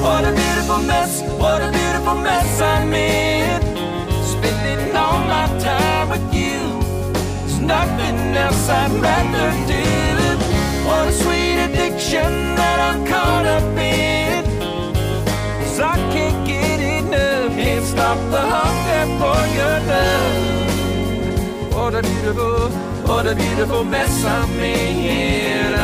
What a beautiful mess, what a beautiful mess I'm in. Spending all my time with you. There's nothing else I'd rather do. What a sweet addiction that I'm caught up in. 'Cause I can't get enough, can't stop the hunger for your love. What a beautiful mess I'm in.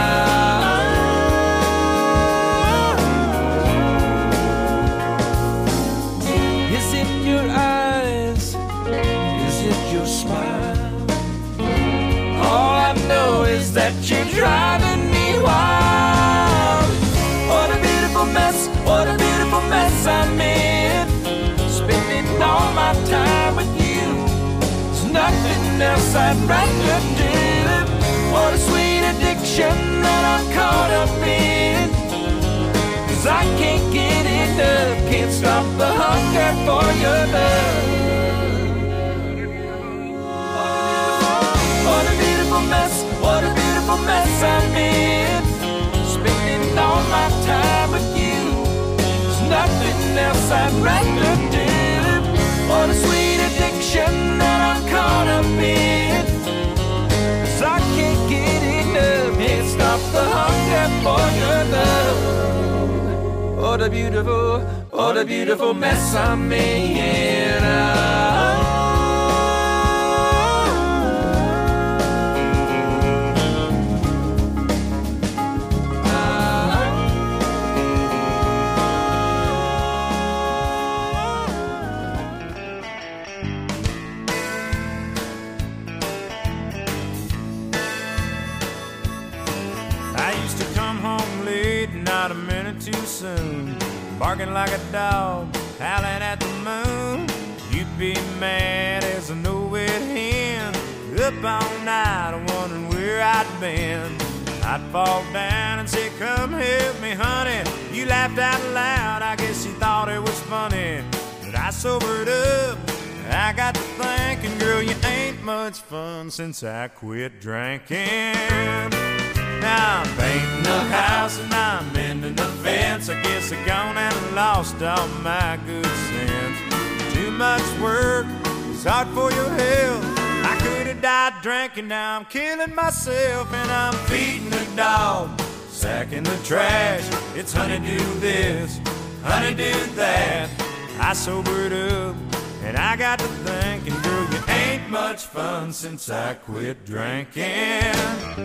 Is it your eyes? Is it your smile? All I know is that you're driving me wild. What a beautiful mess, what a beautiful mess I'm in. Spending all my time with you. There's nothing else I'd rather do. What a sweet addiction that I'm caught up in. 'Cause I can't get enough, can't stop the hunger for your love. What a beautiful mess, what a beautiful mess I'm in. Spending all my time with you. There's nothing else I'd rather do. What a sweet addiction that I'm caught up in. 'Cause I can't get enough, can't stop the hunger for your love. What a beautiful mess I'm in. Not a minute too soon, barking like a dog, howling at the moon. You'd be mad as a no-wet hen, up all night wondering where I'd been. I'd fall down and say, come help me, honey. You laughed out loud, I guess you thought it was funny. But I sobered up, I got to thinking, girl, you ain't much fun since I quit drinking. Now I'm painting the house and I'm mending the fence. I guess I gone and lost all my good sense. Too much work, it's hard for your health. I could have died drinking, now I'm killing myself. And I'm feeding the dog, sacking the trash. It's honey do this, honey do that. I sobered up and I got to thinking, girl, you ain't much fun since I quit drinking.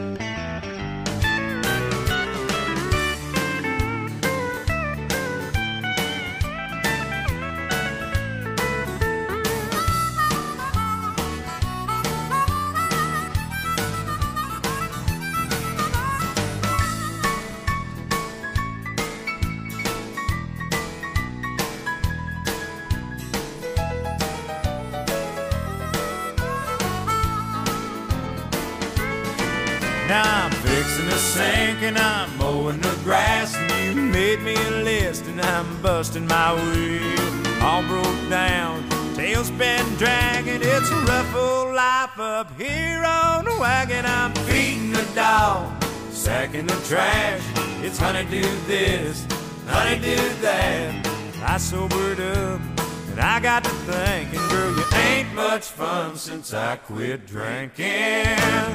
Now I'm fixing the sink and I'm mowing the grass, and you made me a list and I'm busting my wheel. All broke down, tail's been dragging. It's a rough old life up here on the wagon. I'm feeding the dog, sacking the trash. It's honey do this, honey do that. I sobered up and I got to thinking, girl, you ain't much fun since I quit drinking.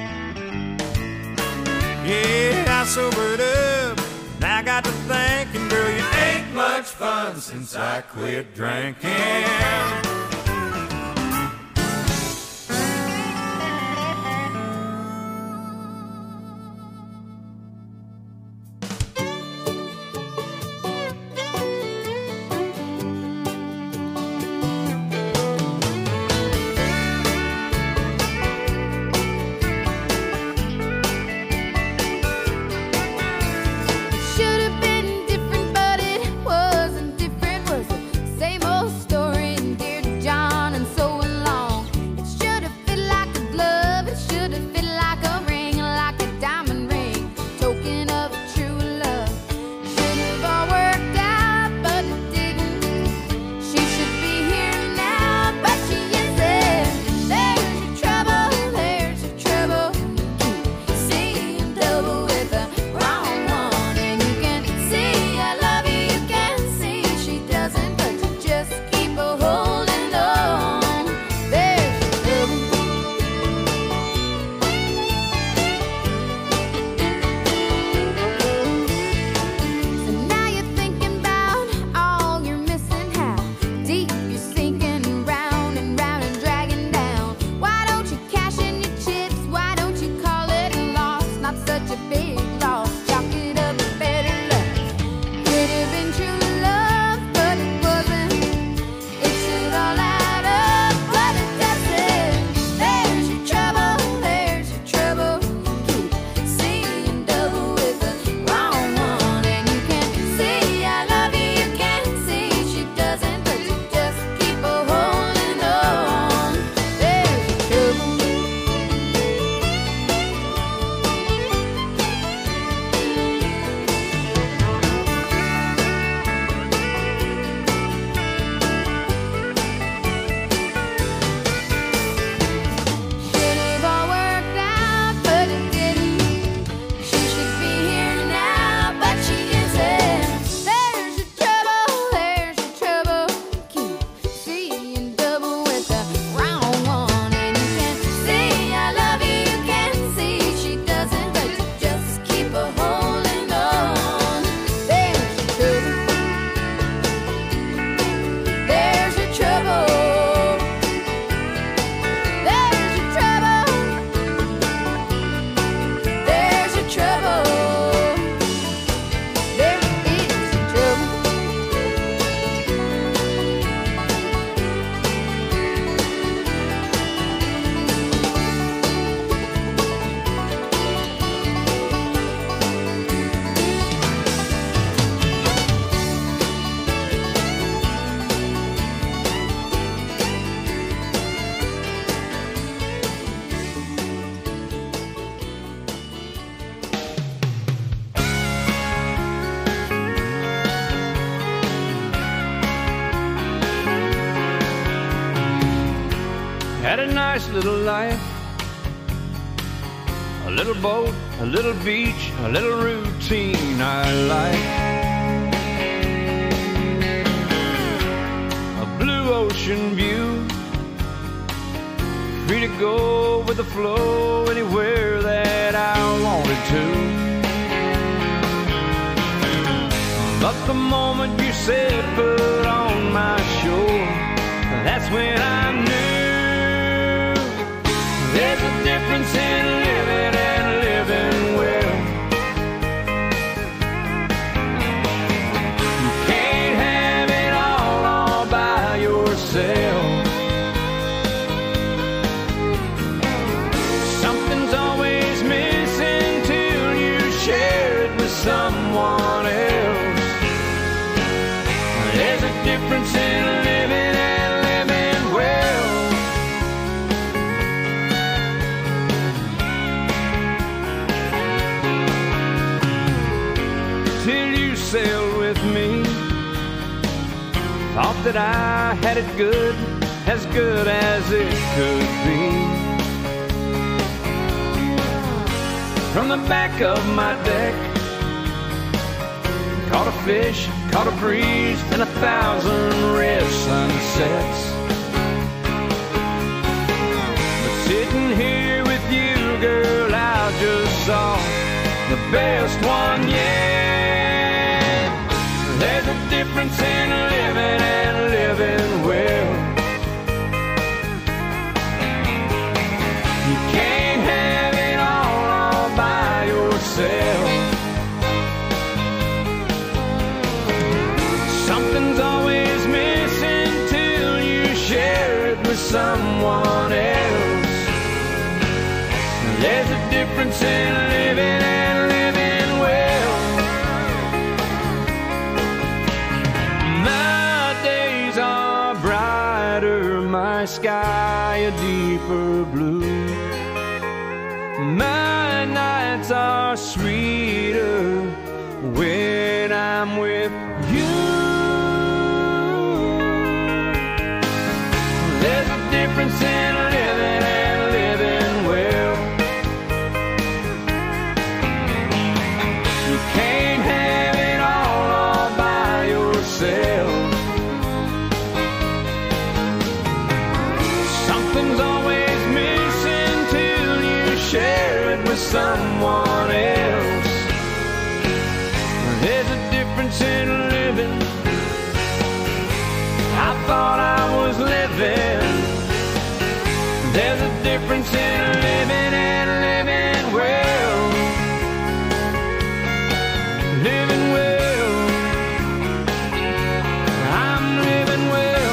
Yeah, I sobered up, and I got to thinking, girl, you ain't much fun since I quit drinking. Same old story, and dear to John. had a nice little life. A little boat, a little beach, a little routine I like. A blue ocean view, free to go with the flow anywhere that I wanted to. But the moment you said put on my shore, that's when I knew there's a difference in living and living well. You can't have it all by yourself. Something's always missing till you share it with someone else. There's a difference in living and living well. Till you sailed with me, thought that I had it good as it could be. From the back of my deck, caught a fish, caught a breeze, and 1,000 red sunsets. But sitting here with you, girl, I just saw the best one yet. There's a difference in living and living well. You can't have it all by yourself. Something's always missing till you share it with someone else. There's a difference in living and living well. My days are brighter, my sky a deeper blue. My nights are sweeter when I'm with you. There's a difference in living and living well. You can't have it all by yourself. Something's always missing till you share it with someone else. There's a difference in living. I thought I was living. There's a difference in living and living well. Living well. I'm living well.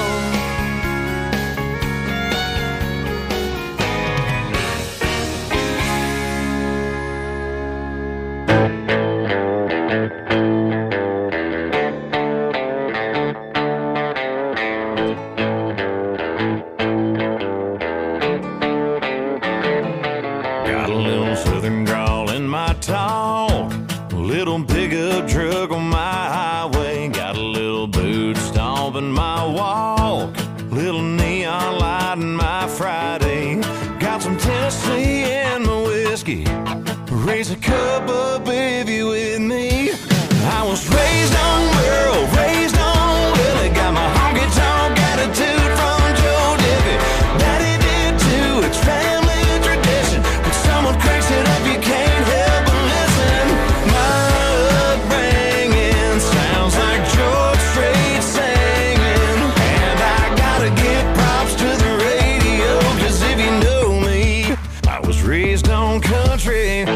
Got a little southern drawl in my talk, a little pickup truck on my highway, got a little boot stomp in my walk, little neon light in my Friday, got some Tennessee in my whiskey, raise a cup up if you with me. I was raised on Merle, raised on Willie, got my honky tonk attitude from Joe Diffie. Daddy did too, it's family tradition. When someone cranks it up, you can't help but listen. My upbringing sounds like George Strait singing, and I gotta give props to the radio, 'cause if you know me, I was raised on country.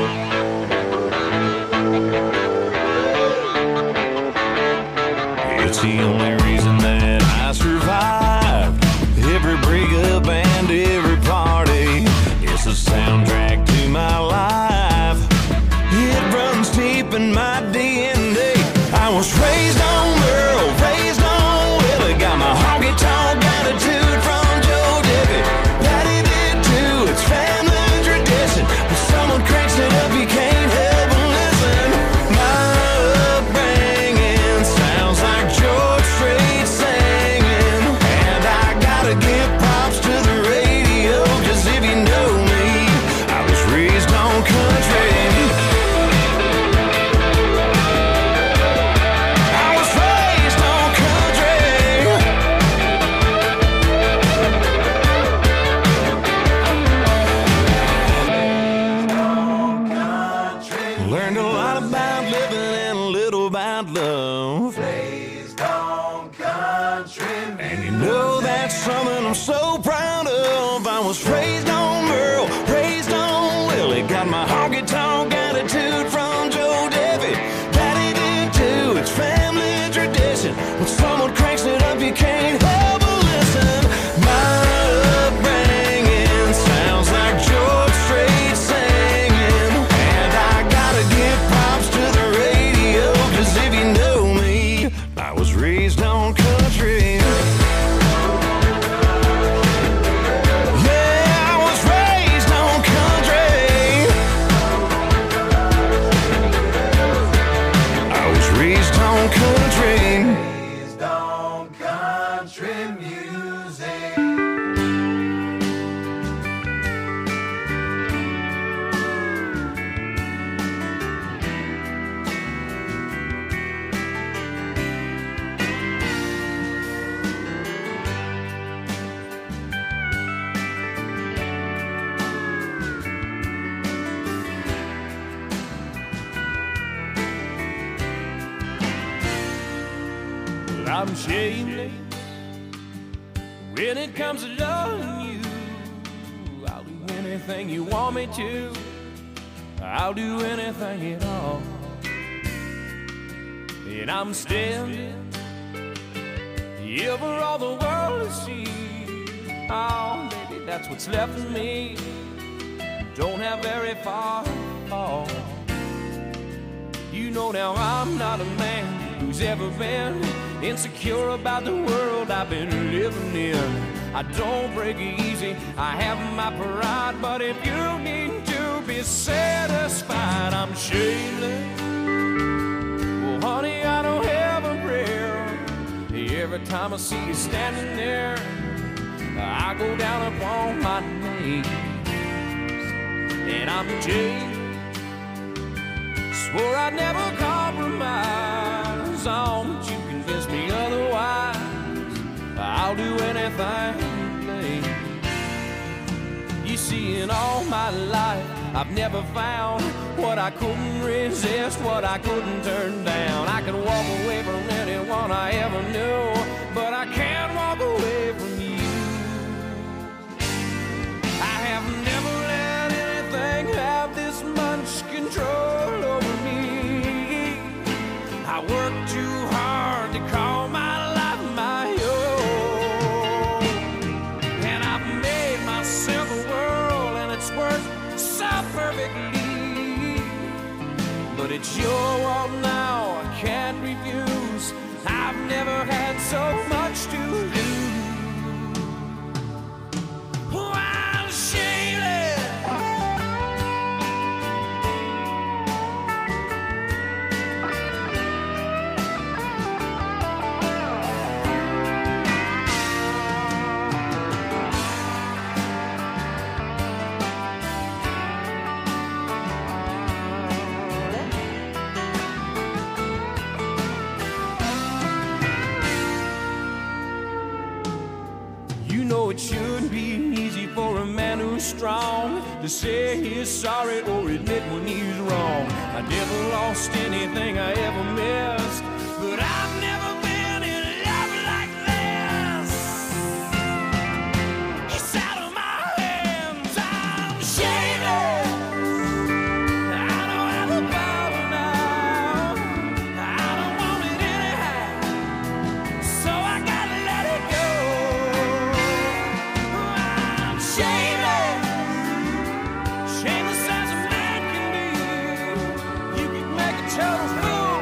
It's the only reason that I survived every breakup and every party. It's the soundtrack to my life. It runs deep in my DNA. I was raised on Merle, raised on Willie, got my honky tonk attitude from Joe Diffie. Daddy did too, it's family tradition. When someone cranks it up, you can't help but listen. My upbringing sounds like George Strait singing, and I gotta give props to the radio, about love. Raised on country music. And you know that's something I'm so proud of. I was raised on Merle, raised on Willie. Got my honky-tonk attitude from Joe Debbie. Daddy did too, it's family tradition. When someone cranks it up, you can't help but listen. My upbringing sounds like George Strait singing. And I gotta give props to the radio, 'cause if you know me, I was raised on country. Raised on country music. I'm shameless when it comes to loving you. I'll do anything you want me to. I'll do anything at all. And I'm standing here for all the world to see. Oh, baby, that's what's left of me. Don't have very far to fall. You know now I'm not a man who's ever been insecure about the world I've been living in. I don't break easy, I have my pride, but if you need to be satisfied, I'm shameless. Well, honey, I don't have a prayer. Every time I see you standing there, I go down upon my knees. And I'm Jane, swore I'd never compromise on, but you convince me otherwise. I'll do anything, babe. You see, in all my life, I've never found what I couldn't resist, what I couldn't turn down. I could walk away from anyone I ever knew, but I can't walk away from you. I have never let anything have this much control over me. I work too hard to call my life my own, and I've made myself a world, and it's worked so perfectly. But it's your world now, I can't refuse. I've never had so much to lose. Oh, I'm shameless. You know it shouldn't be easy for a man who's strong to say he's sorry or admit when he's wrong. I never lost anything I ever missed, but I've never been in love like this. It's out of my hands, I'm shameless. I don't have the power now, I don't want it anyhow, so I gotta let it go. Shameless, shameless as a man can be. You can make a total fool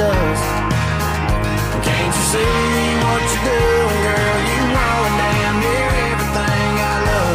dust. Can't you see what you're doing, girl? You ruin damn near everything I love.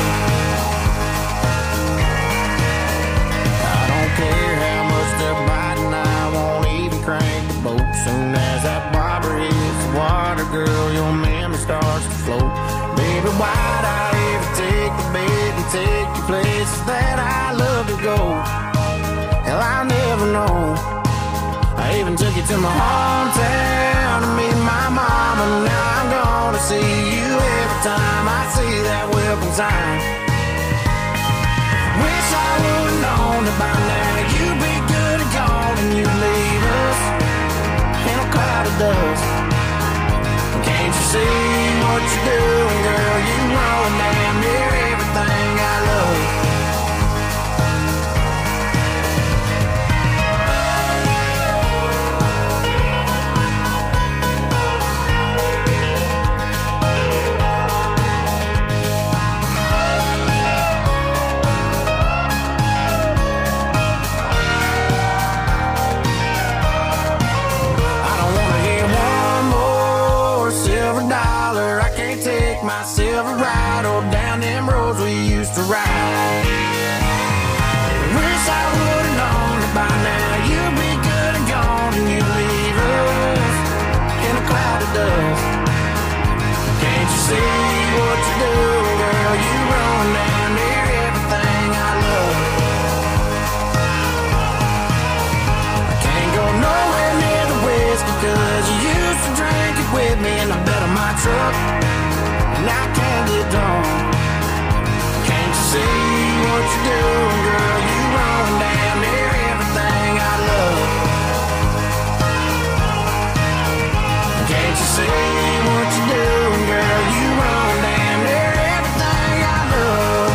I don't care how much they're biting, I won't even crank the boat. Soon as that bobber hits the water, girl, your memory starts to float. Baby, why'd I ever take the bait and take you places that I love to go? Hell, I'll never know. I even took you to my hometown to meet my mama. Now I'm gonna see you every time I see that welcome sign. Wish I would've known that by now you'd be good and gone and you'd leave us in a cloud of dust. Can't you see what you're doing, girl? You ruin damn near everything I love. My silver ride or down them roads we used to ride. Wish I would've known that by now you'd be good and gone and you'd leave us in a cloud of dust. Can't you see what you're doing, girl? You ruin down near everything I love. I can't go nowhere near the whiskey cause you used to drink it with me in the bed of my truck. And I can't get drunk. Can't you see what you're doing, girl? You run damn near everything I love. Can't you see what you're doing, girl? You run damn near everything I love.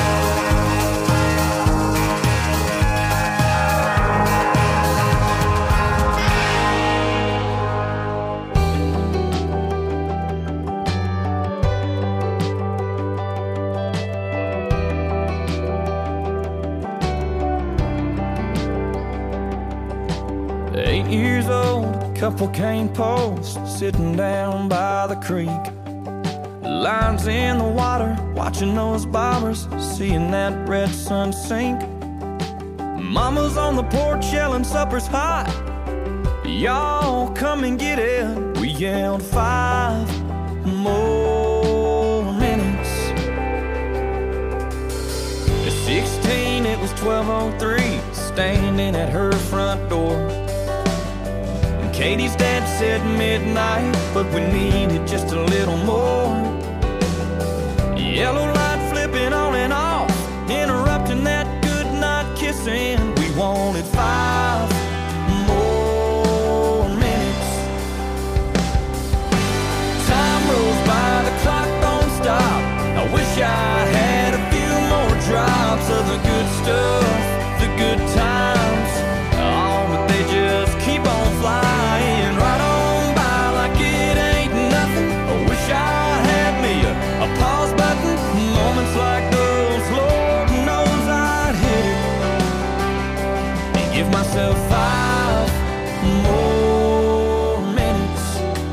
8 years old, couple cane posts sitting down by the creek. Lines in the water, watching those bombers, seeing that red sun sink. Mama's on the porch yelling supper's hot. Y'all come and get it. We yelled 5 more minutes. At 16 it was 12:03, standing at her front door. Katie's dad said midnight, but we needed just a little more. Yellow light flipping on and off, interrupting that good night kissing. We wanted 5 more minutes. Time rolls by, the clock don't stop. I wish I had a few more drops of the good stuff, the good times. Oh, but they just keep on flying right on by like it ain't nothing. I wish I had me a pause button. Moments like those, Lord knows I'd hit it and give myself 5 more minutes.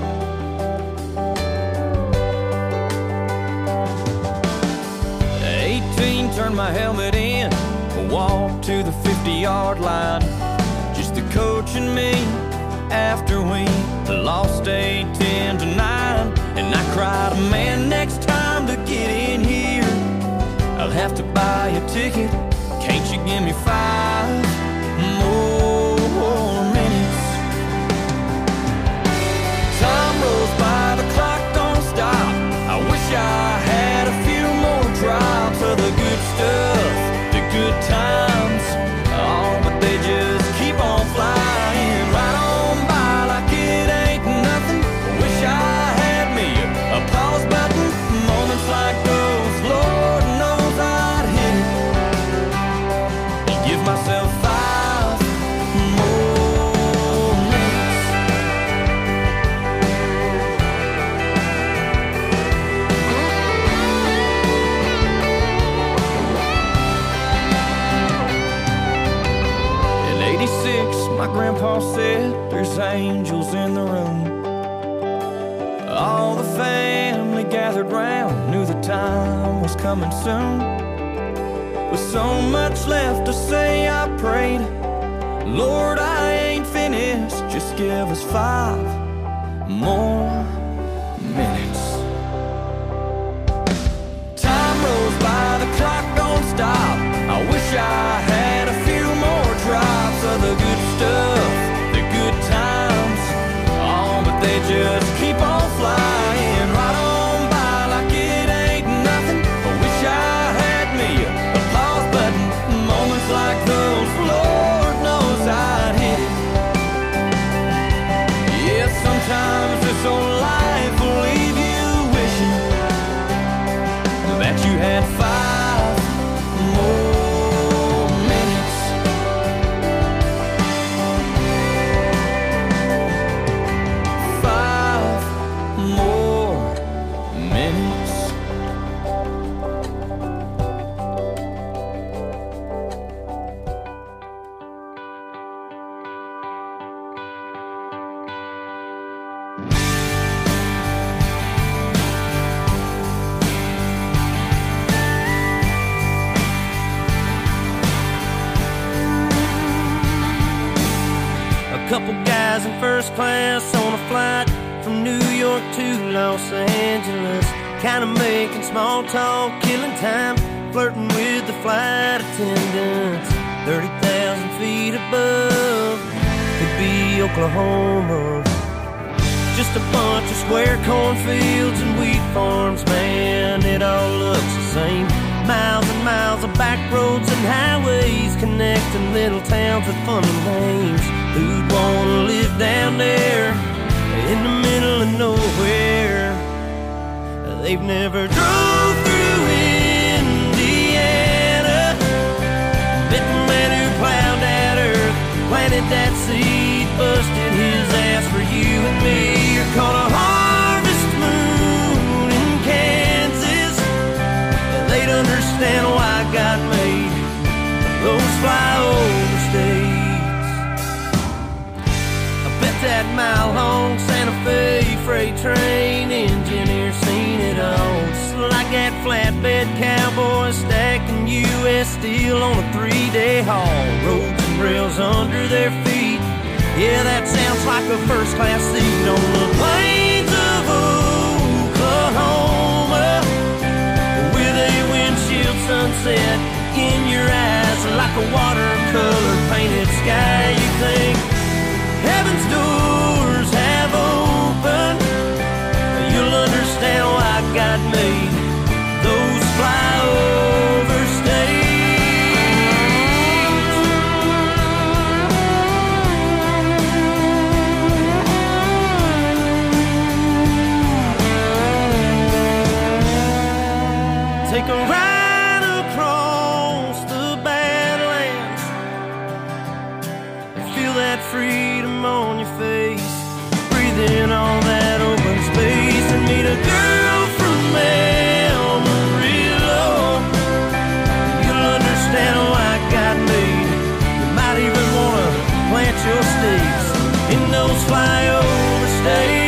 18, turned my helmet in, walked to the 50-yard line. Just the coach and me after we lost 8-10-9. And I cried, man, next time to get in here I'll have to buy a ticket. Can't you give me 5 more minutes? Time rolls by, the clock don't stop. I wish I had a few more drops of the good stuff, the good times. Oh, but they just keep on flying right on by like it ain't nothing. Wish I had me a pause button. Moments like those, Lord knows I'd hit it and give myself was in the room. All the family gathered round, knew the time was coming soon. With so much left to say, I prayed, Lord, I ain't finished, just give us 5 more minutes. Time rolls by, the clock don't stop. I wish I had a few more drops of the good stuff, the good times. Oh, but they just keep on flying right on by like it ain't nothing. I wish I had me a applause button. Moments like those, Lord knows I'd hit it. Yeah, sometimes this old life will leave you wishing that you had 5 more minutes. 5 more minutes. A couple guys in first class on a flight from New York to Los Angeles, kind of making small talk, killing time, flirting with the flight attendants. 30,000 feet above could be Oklahoma. Just a bunch of square cornfields and wheat farms, man, it all looks the same. Miles and miles of back roads and highways connecting little towns with funny names. Who'd wanna live down there in the middle of nowhere? They've never drove through Indiana, met the man who plowed that earth, planted that seed, busted his ass for you and me. Or caught a harvest moon in Kansas. They'd understand why God made those flyover states. I bet that mile-long Santa Fe freight train engineer seen it all. Just like that flatbed cowboy stacking U.S. steel on a 3-day haul. Roads and rails under their feet. Yeah, that sounds like a first-class seat on the plains of Oklahoma, with a windshield sunset in your eyes like a watercolor painted sky. You think heaven's doors have opened, you'll understand why God made those flyover states. Take a ride across the Badlands, feel that freedom on your face, breathe in all that open space, and meet a girl from Amarillo. You'll understand why God made. You might even wanna plant your stakes in those flyover states.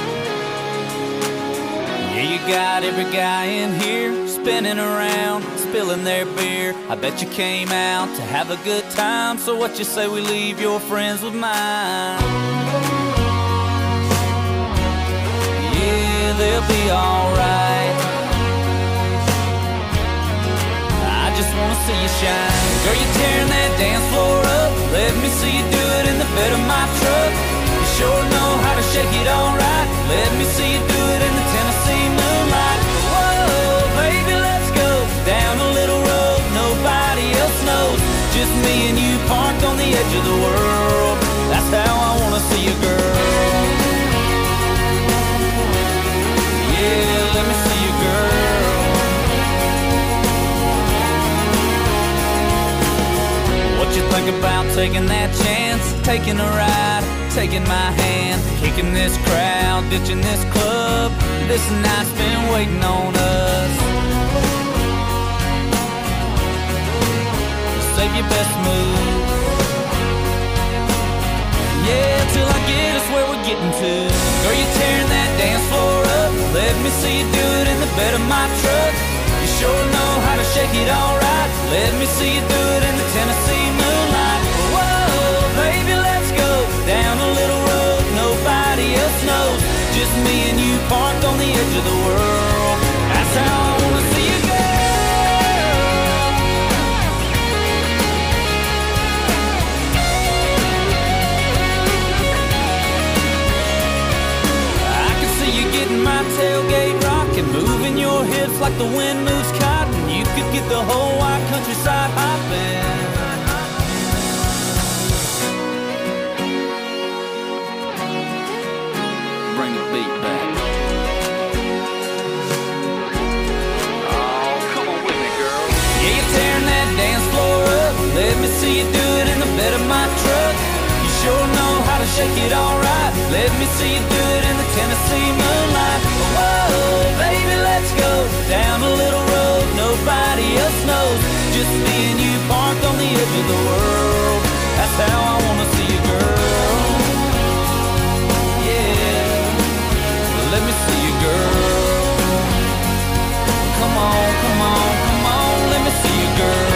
Got every guy in here spinning around, spilling their beer. I bet you came out to have a good time. So what you say we leave your friends with mine? Yeah, they'll be alright. I just wanna see you shine. Girl, you tearing that dance floor up. Let me see you do it in the bed of my truck. You sure know how to shake it alright. Let me see you do it in the Tennessee moonlight. Whoa, baby, let's go down a little road nobody else knows. Just me and you parked on the edge of the world. That's how I wanna see you, girl. Yeah, let me see you, girl. What you think about taking that chance? Taking a ride, taking my hand, kicking this crowd, ditching this club. This night's been waiting on us. Save your best move. Yeah, till I get us where we're getting to. Girl, you tearing that dance floor up. Let me see you do it in the bed of my truck. You sure know how to shake it alright. Let me see you do it in the Tennessee moonlight. Whoa, baby, let's go down a little road nobody else knows. Just me and you parked on the edge of the world. That's how I wanna see you, girl. I can see you getting my tailgate rocking, moving your hips like the wind moves cotton. You could get the whole wide countryside hopping. Bring the beat back. Oh, come on with me, girl. Yeah, you're tearing that dance floor up. Let me see you do it in the bed of my truck. You sure know how to shake it alright. Let me see you do it in the Tennessee moonlight. Whoa, baby, let's go down a little road nobody else knows. Just me and you parked on the edge of the world. That's how I wanna see you, girl. Yeah, let me see you, girl. Come on, come on, come on, let me see you, girl.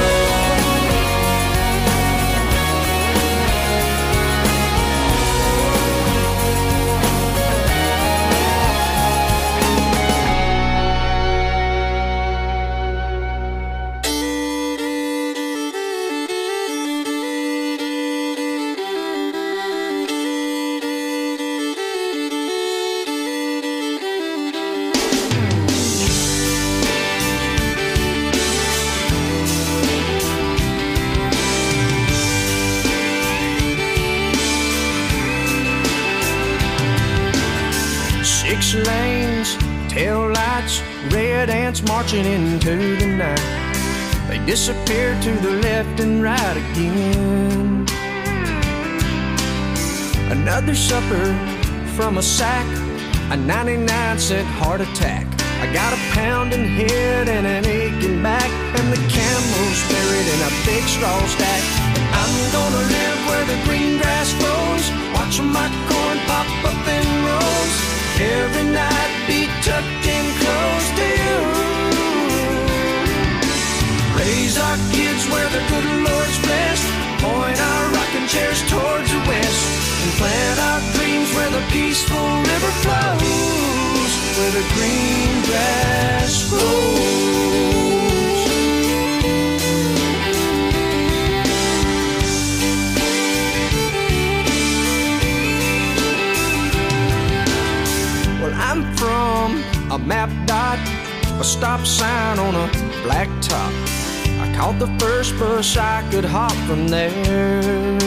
Six lanes, tail lights, red ants marching into the night. They disappear to the left and right again. Another supper from a sack, a 99-cent heart attack. I got a pounding head and an aching back, and the camel's buried in a big straw stack. I'm gonna live where the green grass grows, watching my corn pop up in rows. Every night be tucked in close to you. Raise our kids where the good Lord's blessed. Point our rocking chairs towards the west. And plant our dreams where the peaceful river flows. Where the green grass grows. I'm from a map dot, a stop sign on a black top. I caught the first bus I could hop from there.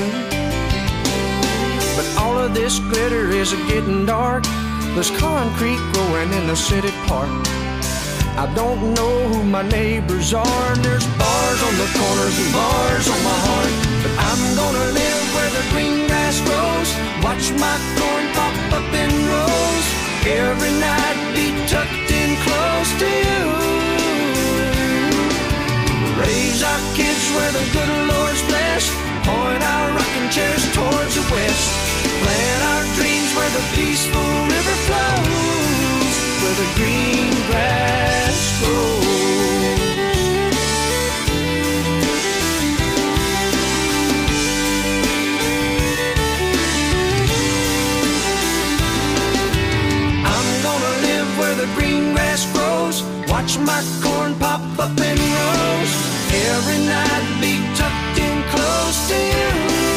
But all of this glitter is getting dark. There's concrete growing in the city park. I don't know who my neighbors are, and there's bars on the corners and bars on my heart. But I'm gonna live where the green grass grows, watch my corn pop up in rows. Every night be tucked in close to you. Raise our kids where the good Lord's blessed. Point our rocking chairs towards the west. Plant our dreams where the peaceful river flows. Where the green grass grows. watch my corn pop up and roast. Every night be tucked in close to you.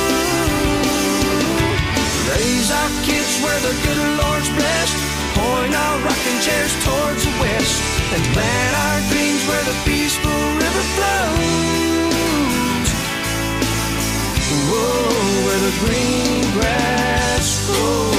Raise our kids where the good Lord's blessed. Point our rocking chairs towards the west. And plant our dreams where the peaceful river flows. Whoa, where the green grass grows.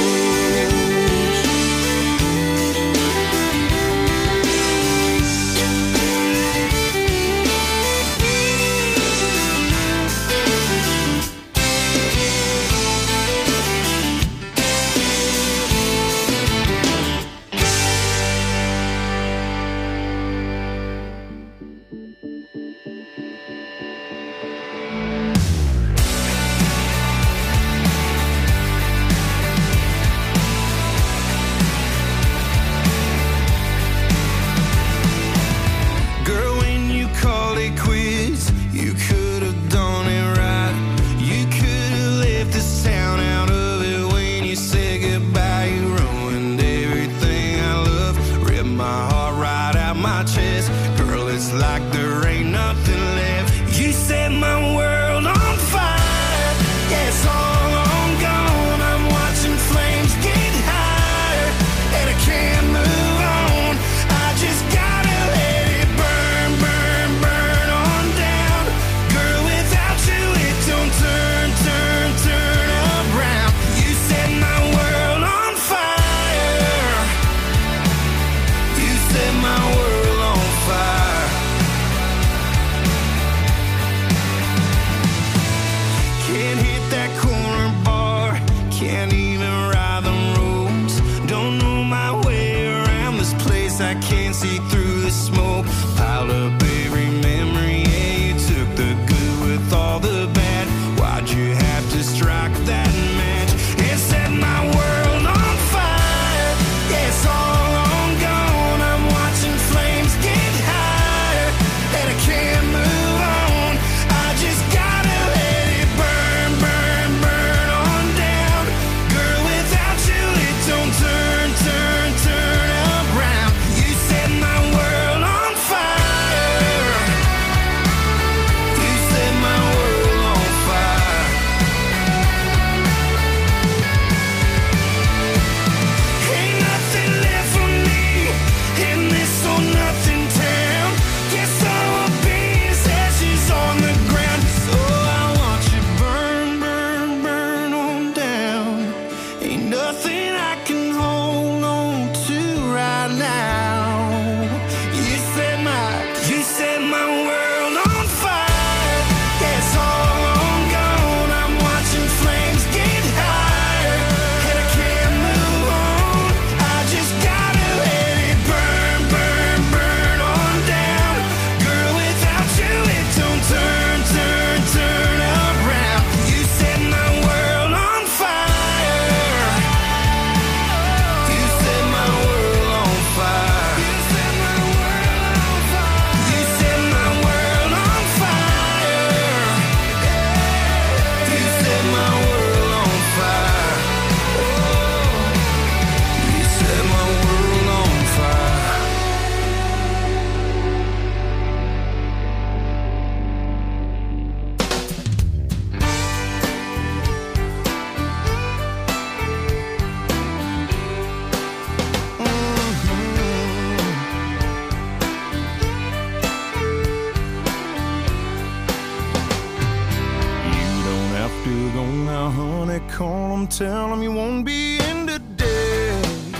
Tell him you won't be in today.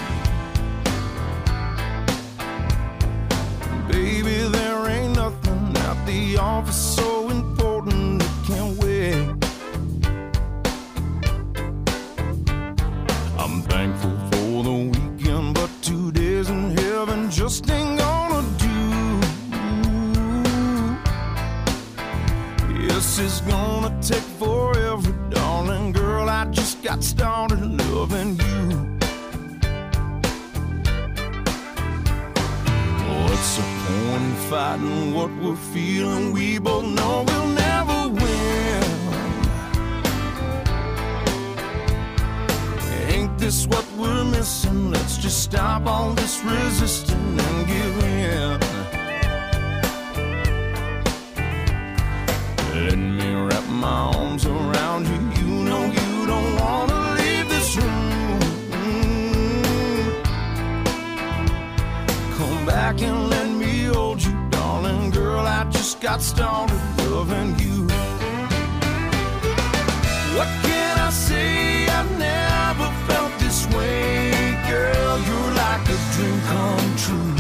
Baby, there ain't nothing at the office so important it can't wait. I'm thankful for the weekend, but 2 days in heaven just ain't gonna do. Yes, it's gonna take forever, darling girl. I just got started loving you. What's the point in fighting what we're feeling? We both know we'll never win. Ain't this what we're missing? Let's just stop all this resisting and give in. got started loving you. What can I say? I've never felt this way. Girl, you're like a dream come true.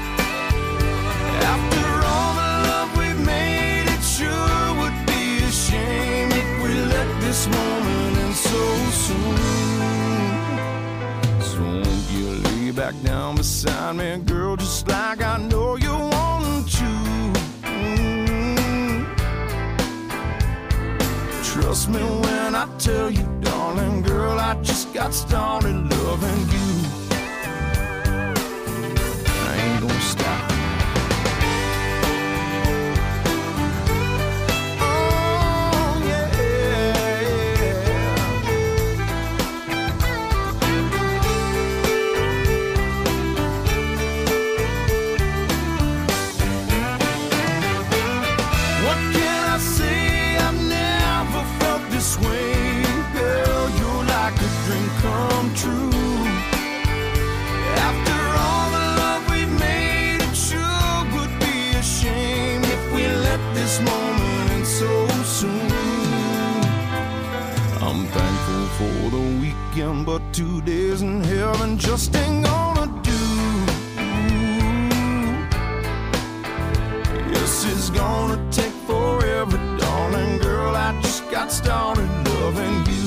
After all the love we've made, it sure would be a shame if we let this moment end so soon. So won't you lay back down beside me, girl, just like I know you want to. Trust me when I tell you, darling, girl, I just got started loving you. I ain't gonna stop. For the weekend, but 2 days in heaven just ain't gonna do. Yes, it's gonna take forever, darling girl, I just got started loving you.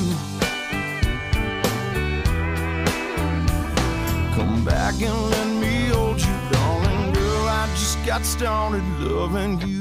Come back and let me hold you, darling girl, I just got started loving you.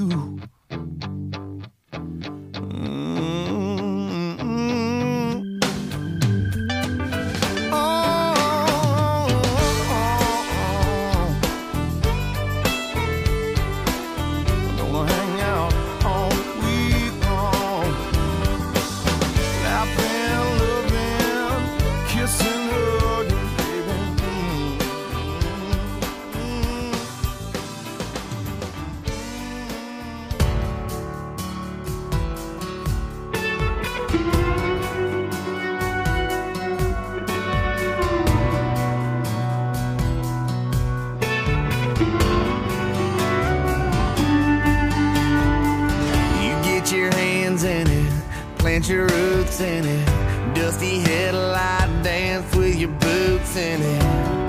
Your roots in it, dusty headlight dance with your boots in it.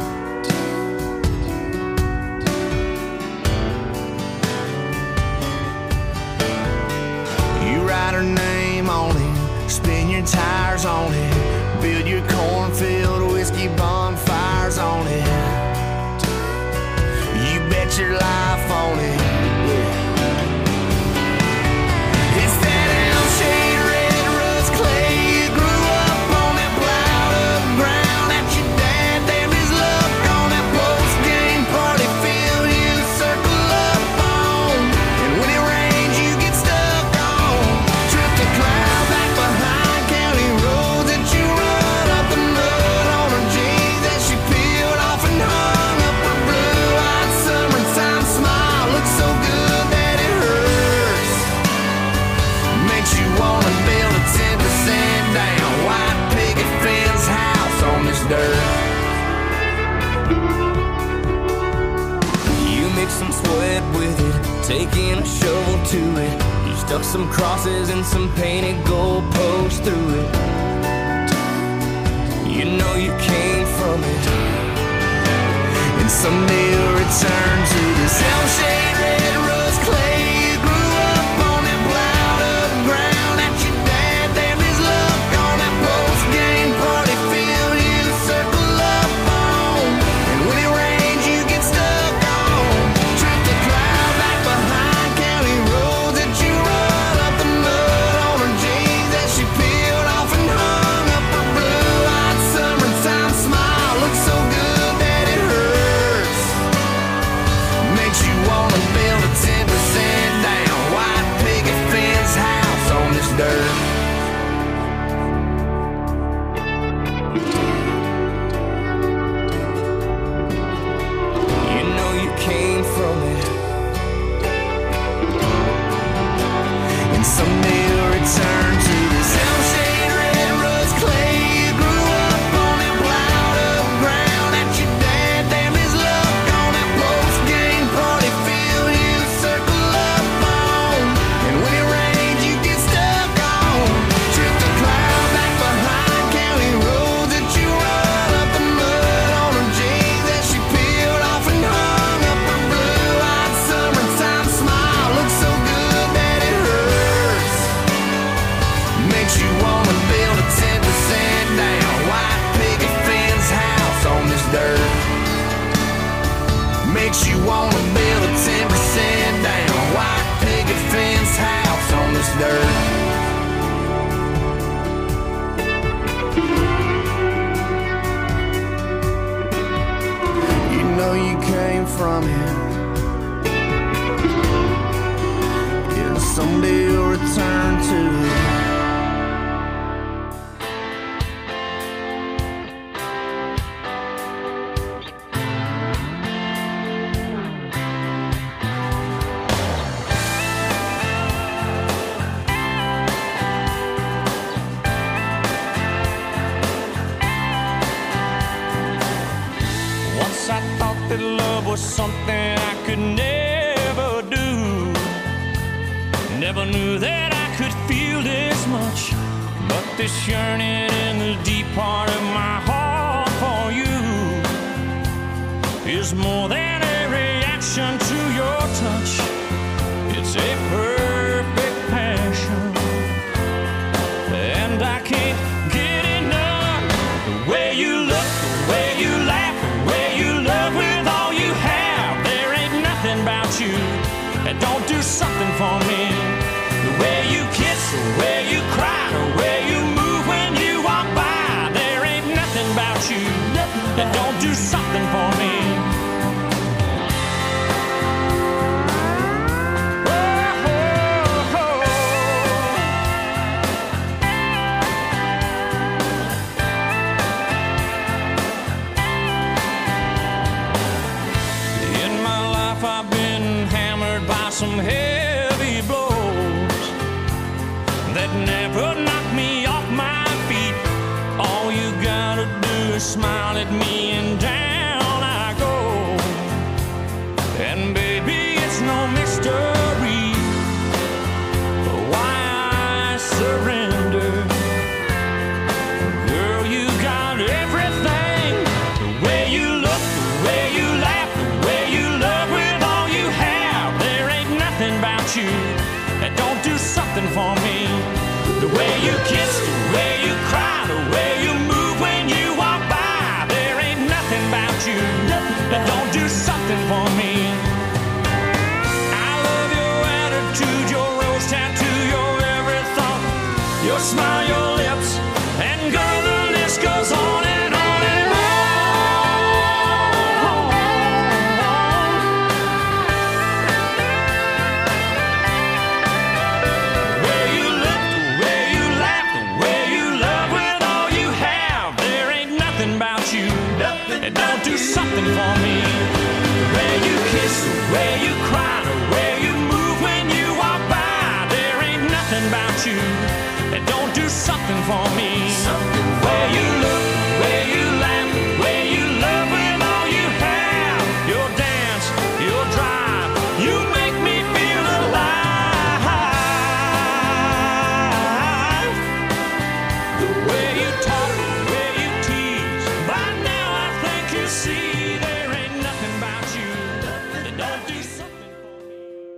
You write her name on it, spin your tires on it, build your cornfield whiskey bonfires on it. You bet your life on it. Taking a shovel to it, you stuck some crosses and some painted goalposts through it. You know you came from it, and someday you'll return to this shell-shade red rust clay. You grew up on that plowed up ground that your dad damned his luck on that post-game party field you circle up on. And when it rains you get stuck on, trip the cloud back behind county roads that you run up the mud on her jeans that she peeled off and hung up her blue-eyed summertime smile. Looks so good that it hurts. coming. Yeah, someday you'll return to. Something I could never do. Never knew that I could feel this much, but this yearning in the deep part of my heart for you is more than a reaction to your touch. It's a perfect passion, and I can't get enough. The way you look, the way you laugh, the way you love with all you have. There ain't nothing about you that don't do something for me. The way you kiss, the way you cry, the way you move when you walk by. There ain't nothing about you that don't do something for me. Some heavy blows that never knock me off my feet. All you gotta do is smile at me and down I go. And baby, it's no mystery why I surrender. Girl, you got everything. The way you look, the way you laugh, the way you love with all you have. There ain't nothing about you that don't do something for me. The way you kiss, the way you cry, the way you move when you walk by. There ain't nothing about you that don't do something for me. I love your attitude, your rose tattoo, your every thought, your smile, your lips, and girl, the list goes on and on and on. The way you look, the way you laugh, the way you love with all you have. There ain't nothing about you that don't do something for me. The way you kiss, the way you cry, the way you move when you walk by. There ain't nothing about you that don't do something for me. The way you look, the way you laugh, the way you love with all you have. Your dance, your drive, you make me feel alive. The way you talk, the way you tease. By now I think you see there ain't nothing about you that don't do something for me.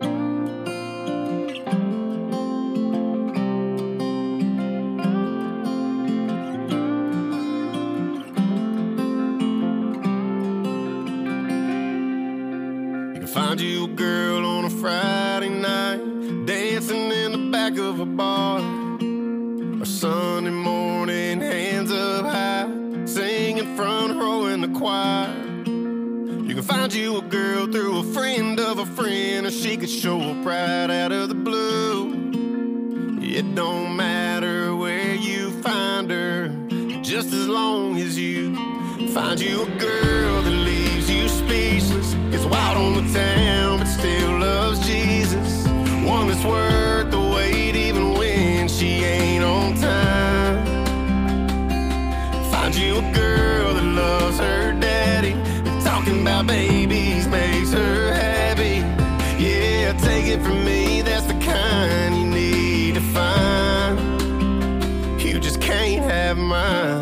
You can find you a girl on a Friday night, dancing in the back of a bar. Or Sunday morning, hands up high, singing front row in the choir. You can find you a girl through a friend of a friend, or she could show up right out of the blue. It don't matter where you find her, just as long as you find you a girl that leaves you speechless, gets wild on the town but still loves Jesus. One that's worth the wait even when she ain't on time. Find you a girl that loves her daddy, talking about babies makes her happy. Yeah, take it from me, that's the kind you need to find. You just can't have mine.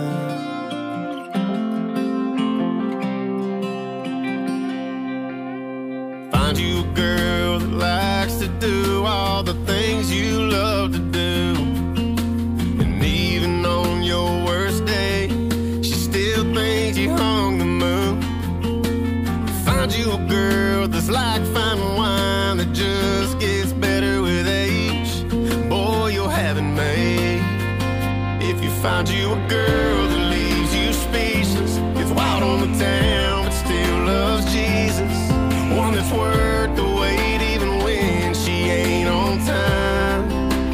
Find you a girl that likes to do all the things you love to do. And even on your worst day, she still thinks you hung the moon. Find you a girl that's like fine wine that just gets better with age. Boy, you'll have it made. If you find you a girl that leaves you speechless, gets wild on the town but still loves Jesus. one that's worth the wait even when she ain't on time.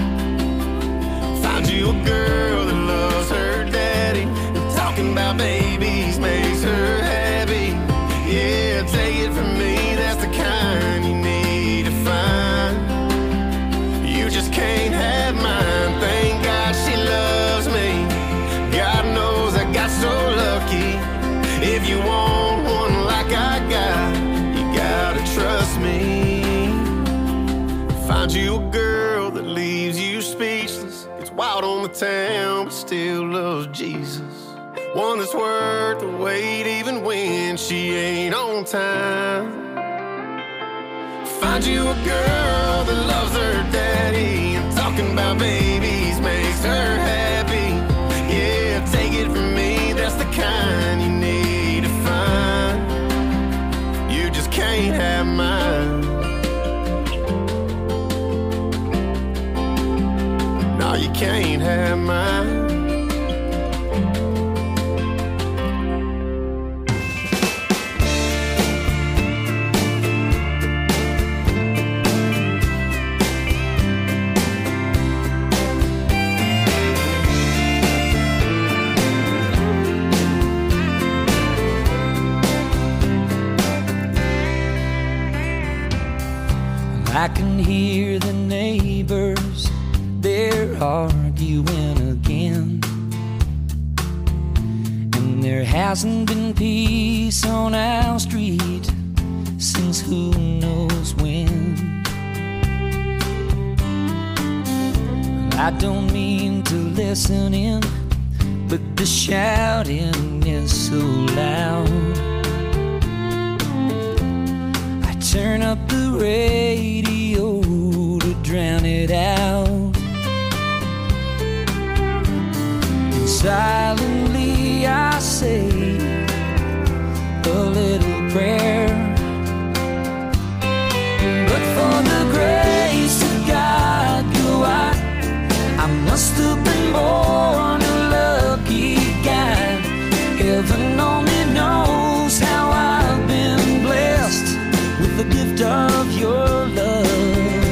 Find you a girl that loves her daddy, and talking about babies makes her happy. Yeah, take it from me, that's the kind you need to find. You just can't have mine. Thank God she loves me. God knows I got so lucky. If you want one like I got, you gotta trust me. Find you a girl that leaves you speechless, gets wild on the town but still loves Jesus. One that's worth the wait even when she ain't on time. Find you a girl that loves her daddy, and talking about babies makes her happy. Yeah, take it from me, that's the kind you need to find. You just can't have mine. No, you can't have mine. I can hear the neighbors, they're arguing again. And there hasn't been peace on our street since who knows when. I don't mean to listen in, but the shouting is so loud. Turn up the radio to drown it out. And silently I say a little prayer. But for the grace of God, I must have been born a lucky guy. Heaven only knows how I've been blessed with the gift of your love.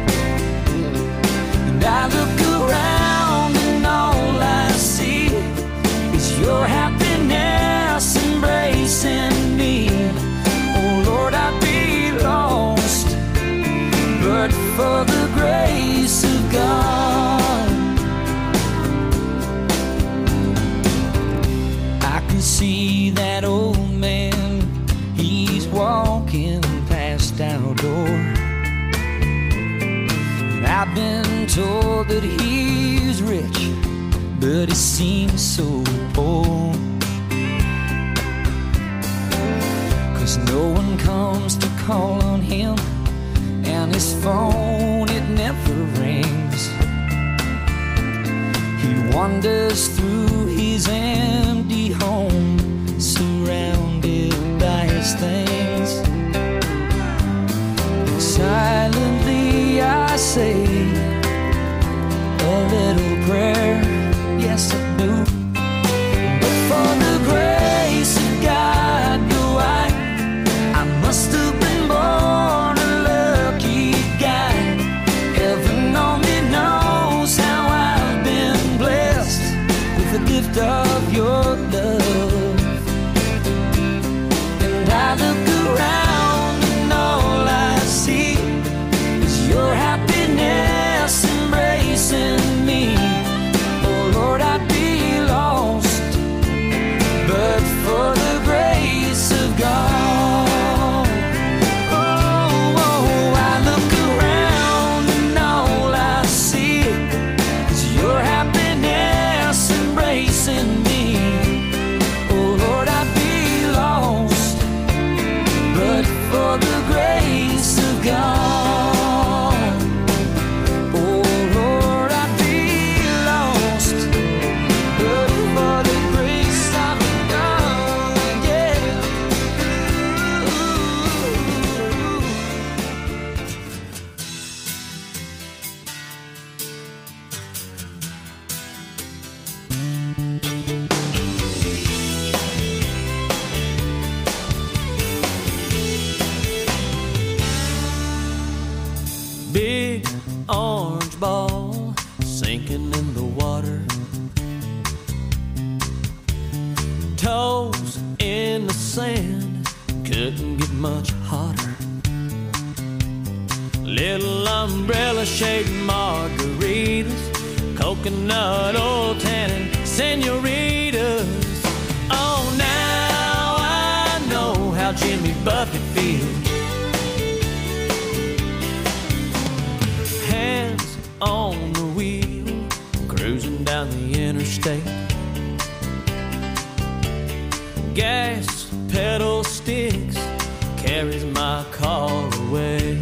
And I look around and all I see is your happiness embracing me. Oh Lord, I'd be lost but for the grace of God. I can see that old man, he's walking past our door. And I've been told that he's rich, but he seems so poor. 'Cause no one comes to call on him, and his phone, it never rings. He wanders through his empty home, surrounded by his things. Silently I say a little prayer, yes I do. But for the grace of God, I must have been born a lucky guy. Heaven only knows how I've been blessed with the gift of your love. And I look around and all I see is your happiness embracing me. Oh Lord, I'd be lost but for the grace of God. Oh, I look around and all I see is your happiness embracing me. Oh Lord, I'd be lost but for the grace of God. Oh Lord, I'd be lost but for the grace of God. Yeah. toes in the sand, couldn't get much hotter. Little umbrella shaped margaritas, coconut oil tannin senoritas. Oh, now I know how Jimmy Buffett feels. Hands on the wheel, cruising down the interstate. Gas pedal sticks, carries my car away.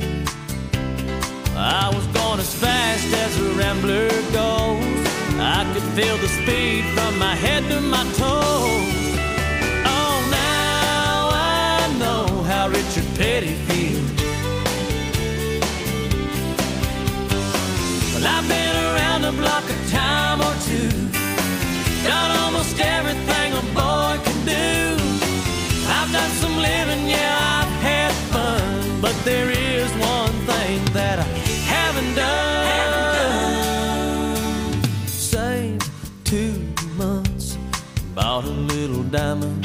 I was going as fast as a rambler goes. I could feel the speed from my head to my toes. Oh, now I know how Richard Petty feels. Well, I've been around the block a time or two, done almost everything a boy can do. I've done some living, yeah, I've had fun, but there is one thing that I haven't done. Saved 2 months, bought a little diamond.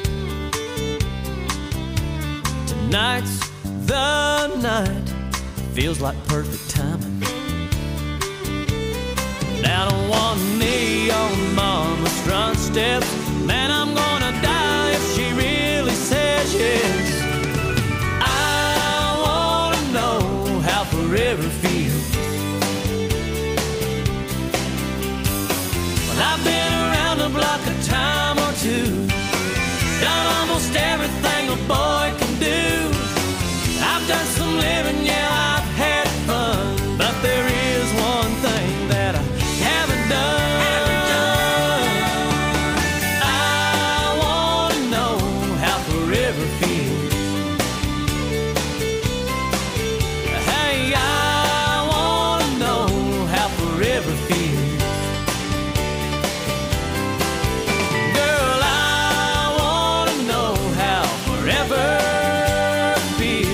Tonight's the night, feels like perfect timing. Down on one knee on mama's front steps, man, I'm gonna die if she really says yes. I wanna know how forever feels. Well, I've been around the block a time or two, done almost everything a boy can do. I've done some living, yeah, I've had fun, but there is one thing that I haven't done. I wanna know how forever feels. Hey, I wanna know how forever feels. Girl, I wanna know how forever feels.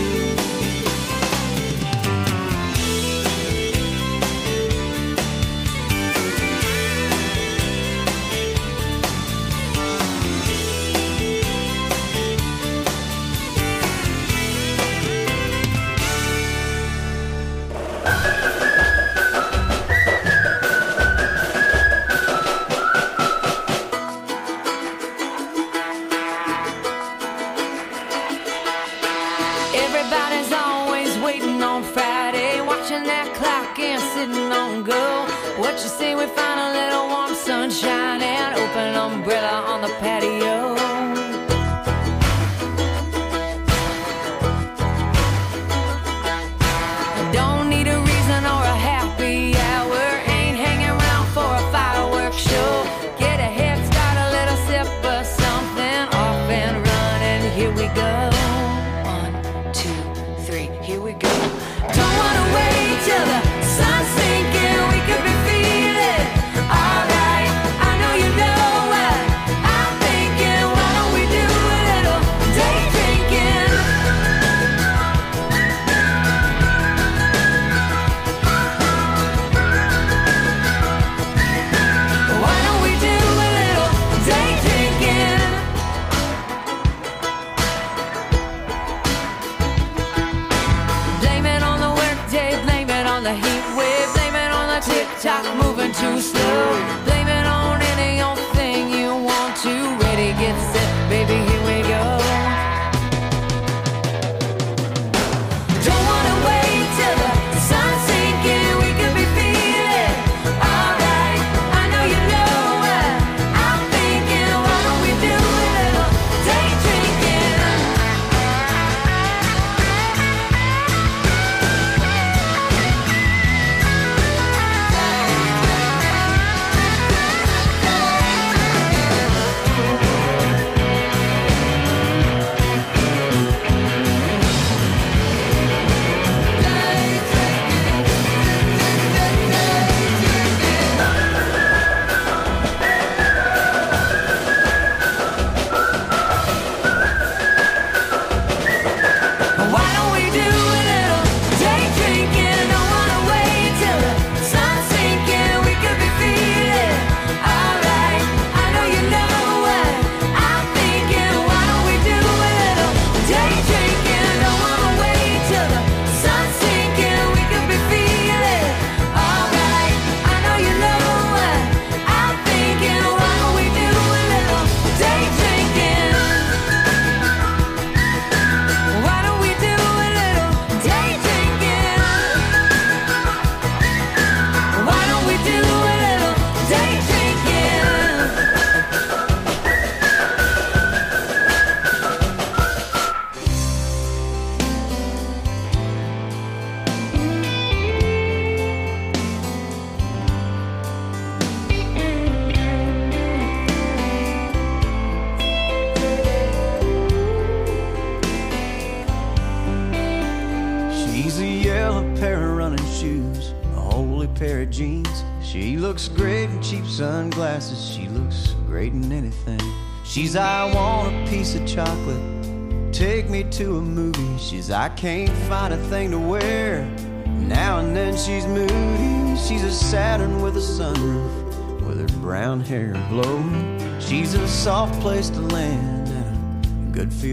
Everybody's always waiting on Friday, watching that clock and sitting on go. What you say we find a little warm sunshine and open umbrella on the patio? Don't need a reason or a happy hour, ain't hanging around for a fireworks show. Get a head start, a little sip of something, off and running, here we go. 1, 2, 3, here we go. Don't wanna wait till the sun's sinking, we could be feeling alright. I know you know what I'm thinking. She looks great in cheap sunglasses. She looks great in anything. She's I want a piece of chocolate, take me to a movie. She's I can't find a thing to wear. Now and then she's moody. She's a Saturn with a sunroof, with her brown hair blowing. She's a soft place to land and a good feel.